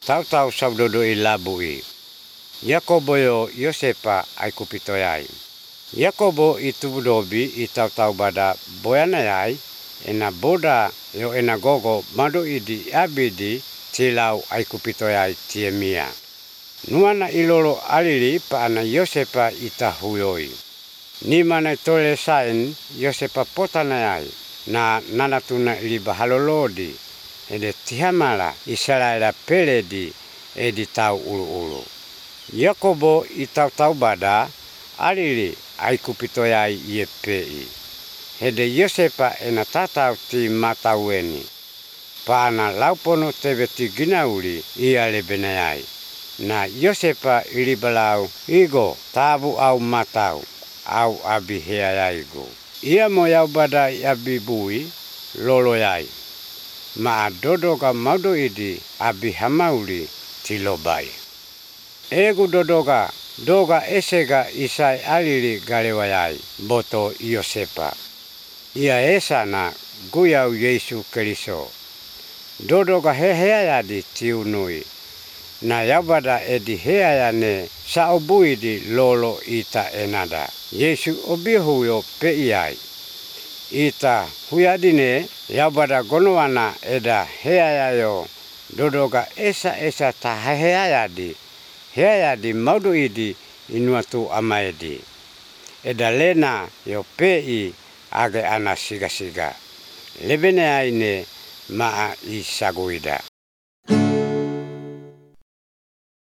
tautau saudodo I labui. Yakobo yo Yosepa ai kupitoyai. Yakobo I tubudobi I tautau bada boyanayai ena boda yo ena gogo mado idi abidi tilau ai kupitoyai tiemia. Nuana ilolo alili pa ana Yosepa ita huyoi. Ni mana tole sain Yosepa potanayai na nanatuna liba halolodi ede tihamala Israela peledi edi tau ulu. Yakobo I tautau bada alili ai kupitoyai iepei. Hede Yosepa ena tatau ti mataueni. Paana laupono tebe ti ginauli ia lebenayai. Na Yosepa ilibalau igo tabu au matau au abi heayaigo. Ia moyau bada abi bui lolo yai. Ma dodoga maudo idi abi hamauli tilobai. Egu doga esega isai alili galewayai boto Yosepa. Ia esa na guyau Yesu Keriso. Dodoga heayadi tiunui. Na yabada edi heayane saobuidi lolo ita enada. Yesu obihuyo peiai. Ita huyadine yabada gonoana eda heayayo. Dodoga esa ta heayadi maudu idi inuatu amaedi. Eda lena yo pei age ana siga. Lebene aine maa isaguida.